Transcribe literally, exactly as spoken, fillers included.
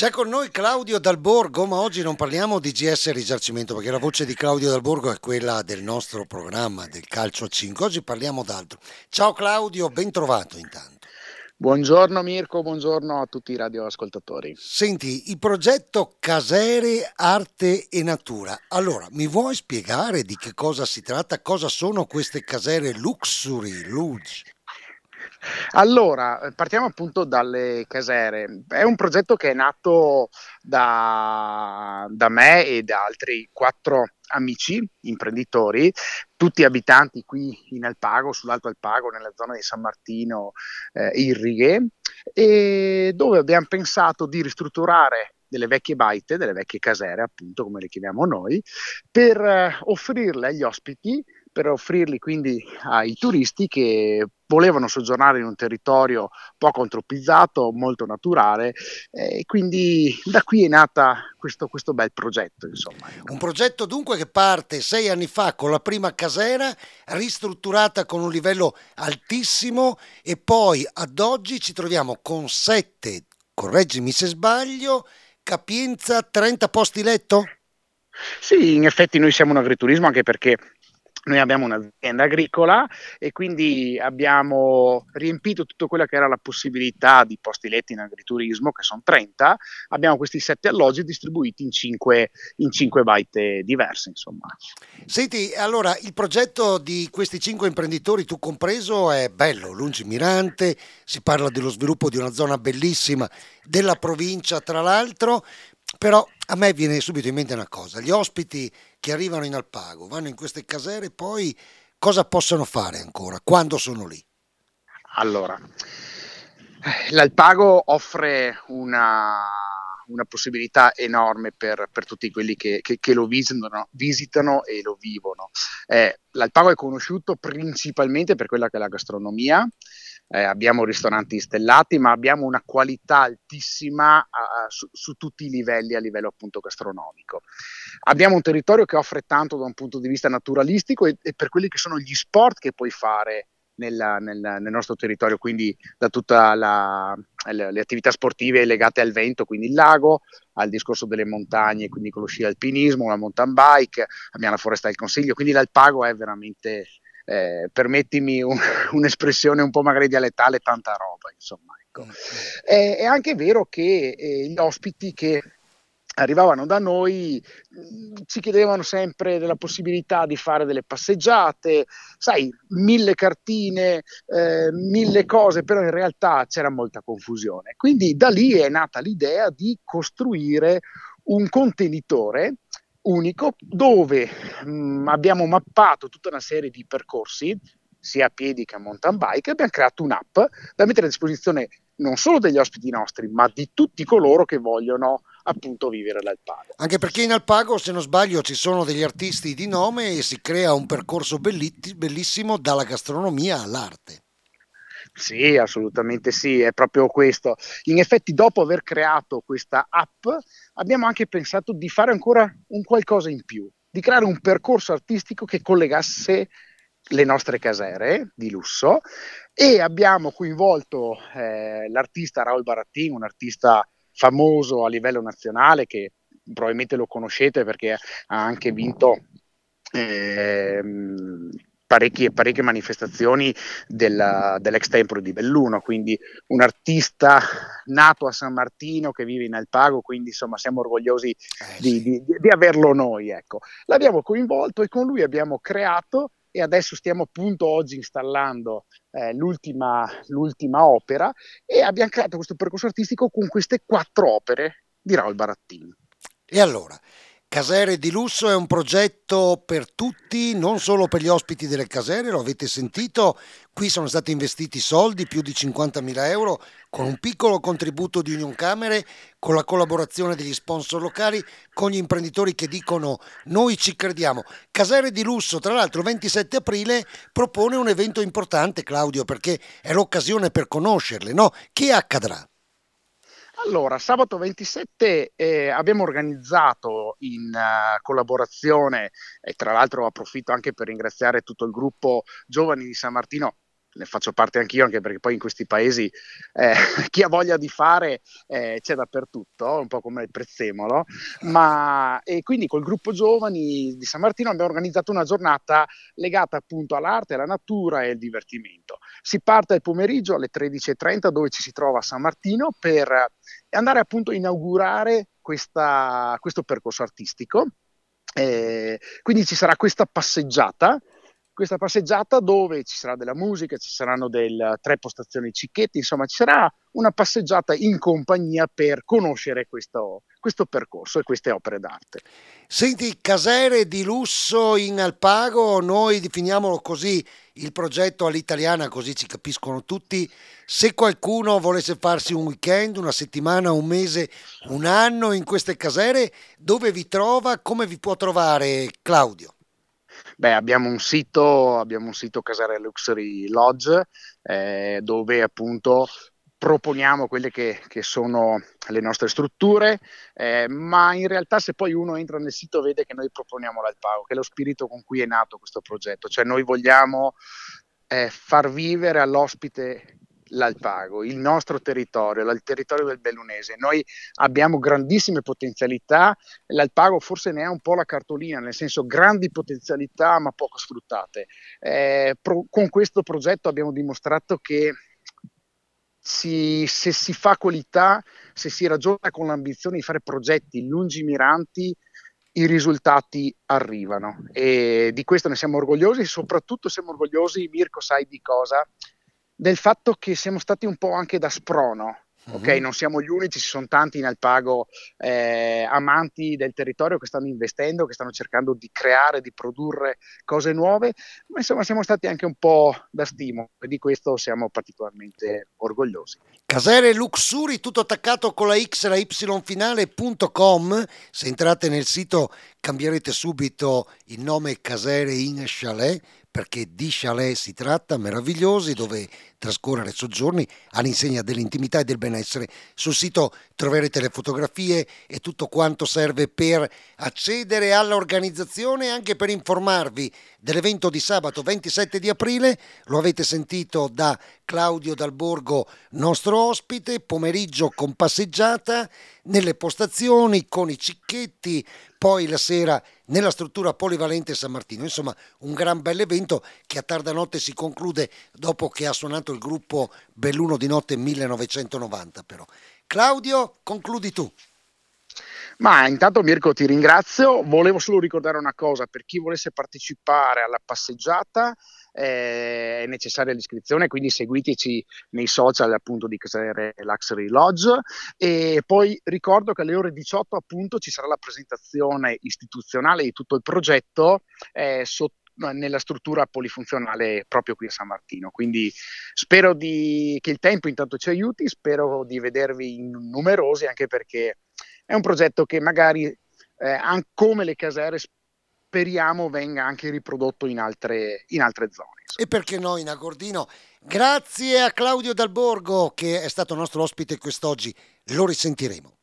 C'è con noi Claudio Dal Borgo, ma oggi non parliamo di G S Risarcimento, perché la voce di Claudio Dal Borgo è quella del nostro programma del Calcio a cinque. Oggi parliamo d'altro. Ciao Claudio, ben trovato intanto. Buongiorno Mirko, buongiorno a tutti i radioascoltatori. Senti, il progetto Casere Arte e Natura. Allora, mi vuoi spiegare di che cosa si tratta? Cosa sono queste casere Luxury, Luge? Allora, eh, partiamo appunto dalle casere. È un progetto che è nato da, da me e da altri quattro amici imprenditori, tutti abitanti qui in Alpago, sull'Alto Alpago, nella zona di San Martino, eh, Irrighe, e dove abbiamo pensato di ristrutturare delle vecchie baite, delle vecchie casere, appunto, come le chiamiamo noi, per eh, offrirle agli ospiti, per offrirli quindi ai turisti che volevano soggiornare in un territorio poco antropizzato, molto naturale, e eh, quindi da qui è nata questo, questo bel progetto, insomma. Un Ecco. progetto dunque che parte sei anni fa con la prima casera, ristrutturata con un livello altissimo e poi ad oggi ci troviamo con sette, correggimi se sbaglio, capienza trenta posti letto? Sì, in effetti noi siamo un agriturismo anche perché noi abbiamo un'azienda agricola e quindi abbiamo riempito tutto quello che era la possibilità di posti letti in agriturismo, che sono trenta. Abbiamo questi sette alloggi distribuiti in cinque, in cinque baite diverse, insomma. Senti, allora il progetto di questi cinque imprenditori, tu compreso, è bello, lungimirante, si parla dello sviluppo di una zona bellissima della provincia, tra l'altro, però a me viene subito in mente una cosa, gli ospiti che arrivano in Alpago, vanno in queste casere, poi cosa possono fare ancora quando sono lì? Allora, l'Alpago offre una, una possibilità enorme per, per tutti quelli che, che, che lo visitano, visitano e lo vivono. Eh, L'Alpago è conosciuto principalmente per quella che è la gastronomia. Eh, abbiamo ristoranti stellati, ma abbiamo una qualità altissima uh, su, su tutti i livelli, a livello appunto gastronomico. Abbiamo un territorio che offre tanto da un punto di vista naturalistico e, e per quelli che sono gli sport che puoi fare nella, nel, nel nostro territorio, quindi da tutte le attività sportive legate al vento, quindi il lago, al discorso delle montagne, quindi con lo sci alpinismo, la mountain bike, abbiamo la foresta del Consiglio, quindi l'Alpago è veramente, eh, permettimi un, un'espressione un po' magari dialettale, tanta roba, insomma. Ecco. È, è anche vero che eh, gli ospiti che arrivavano da noi mh, ci chiedevano sempre della possibilità di fare delle passeggiate, sai, mille cartine, eh, mille cose, però in realtà c'era molta confusione. Quindi da lì è nata l'idea di costruire un contenitore unico dove mh, abbiamo mappato tutta una serie di percorsi, sia a piedi che a mountain bike, e abbiamo creato un'app da mettere a disposizione non solo degli ospiti nostri, ma di tutti coloro che vogliono appunto vivere l'Alpago. Anche perché in Alpago, se non sbaglio, ci sono degli artisti di nome e si crea un percorso belli- bellissimo dalla gastronomia all'arte. Sì, assolutamente sì, è proprio questo. In effetti, dopo aver creato questa app, abbiamo anche pensato di fare ancora un qualcosa in più, di creare un percorso artistico che collegasse le nostre casere di lusso e abbiamo coinvolto eh, l'artista Raul Barattin, un artista famoso a livello nazionale che probabilmente lo conoscete perché ha anche vinto ehm, parecchie, parecchie manifestazioni della, dell'Extempore di Belluno, quindi un artista nato a San Martino che vive in Alpago, quindi insomma siamo orgogliosi Eh di, sì. di, di averlo noi. Ecco. L'abbiamo coinvolto e con lui abbiamo creato e adesso stiamo appunto oggi installando eh, l'ultima, l'ultima opera e abbiamo creato questo percorso artistico con queste quattro opere di Raul Barattin. E allora, Casere di Lusso è un progetto per tutti, non solo per gli ospiti delle casere, lo avete sentito, qui sono stati investiti soldi, più di cinquantamila euro, con un piccolo contributo di Union Camere, con la collaborazione degli sponsor locali, con gli imprenditori che dicono noi ci crediamo. Casere di Lusso, tra l'altro, il ventisette aprile propone un evento importante, Claudio, perché è l'occasione per conoscerle, no? Che accadrà? Allora, sabato ventisette eh, abbiamo organizzato in uh, collaborazione, e tra l'altro approfitto anche per ringraziare tutto il gruppo Giovani di San Martino ne faccio parte anch'io, anche perché poi in questi paesi eh, chi ha voglia di fare eh, c'è dappertutto, un po' come il prezzemolo, ma e quindi col gruppo giovani di San Martino abbiamo organizzato una giornata legata appunto all'arte, alla natura e al divertimento. Si parte il pomeriggio alle tredici e trenta dove ci si trova a San Martino per andare appunto a inaugurare questa, questo percorso artistico. Eh, quindi ci sarà questa passeggiata, questa passeggiata dove ci sarà della musica, ci saranno del, tre postazioni cicchetti, insomma ci sarà una passeggiata in compagnia per conoscere questo, questo percorso e queste opere d'arte. Senti, casere di lusso in Alpago, noi definiamolo così, il progetto all'italiana, così ci capiscono tutti. Se qualcuno volesse farsi un weekend, una settimana, un mese, un anno in queste casere, dove vi trova, come vi può trovare, Claudio? Beh, abbiamo un sito, abbiamo un sito Casere Luxury Lodge, eh, dove appunto proponiamo quelle che, che sono le nostre strutture, eh, ma in realtà se poi uno entra nel sito vede che noi proponiamo l'Alpago, che è lo spirito con cui è nato questo progetto, cioè noi vogliamo eh, far vivere all'ospite l'Alpago, il nostro territorio, il territorio del Bellunese. Noi abbiamo grandissime potenzialità, l'Alpago forse ne ha un po' la cartolina, nel senso grandi potenzialità ma poco sfruttate. Eh, pro- con questo progetto abbiamo dimostrato che si, se si fa qualità, se si ragiona con l'ambizione di fare progetti lungimiranti, i risultati arrivano e di questo ne siamo orgogliosi. Soprattutto siamo orgogliosi, Mirko, sai di cosa? Del fatto che siamo stati un po' anche da sprono. Ok, Mhm. non siamo gli unici, ci sono tanti in Alpago eh, amanti del territorio che stanno investendo, che stanno cercando di creare, di produrre cose nuove, ma insomma siamo stati anche un po' da stimolo e di questo siamo particolarmente orgogliosi. Casere Luxury, tutto attaccato con la X e la Y finale punto com. Se entrate nel sito cambierete subito il nome Casere in Chalet, perché di chalet si tratta, meravigliosi, dove trascorrere soggiorni all'insegna dell'intimità e del benessere. Sul sito troverete le fotografie e tutto quanto serve per accedere all'organizzazione e anche per informarvi dell'evento di sabato ventisette di aprile. Lo avete sentito da Claudio Dal Borgo, nostro ospite, pomeriggio con passeggiata nelle postazioni con i cicchetti, poi la sera nella struttura polivalente San Martino. Insomma, un gran bel evento che a tarda notte si conclude dopo che ha suonato il gruppo Belluno di Notte millenovecentonovanta però. Claudio, concludi tu. Ma intanto Mirko ti ringrazio, volevo solo ricordare una cosa, per chi volesse partecipare alla passeggiata eh, è necessaria l'iscrizione, quindi seguiteci nei social appunto di Casere Luxury Lodge e poi ricordo che alle ore diciotto appunto ci sarà la presentazione istituzionale di tutto il progetto eh, sotto nella struttura polifunzionale proprio qui a San Martino, quindi spero di, che il tempo intanto ci aiuti, spero di vedervi in numerosi anche perché è un progetto che magari eh, come le casere speriamo venga anche riprodotto in altre, in altre zone. E perché no in Agordino? Grazie a Claudio Dal Borgo che è stato nostro ospite quest'oggi, lo risentiremo.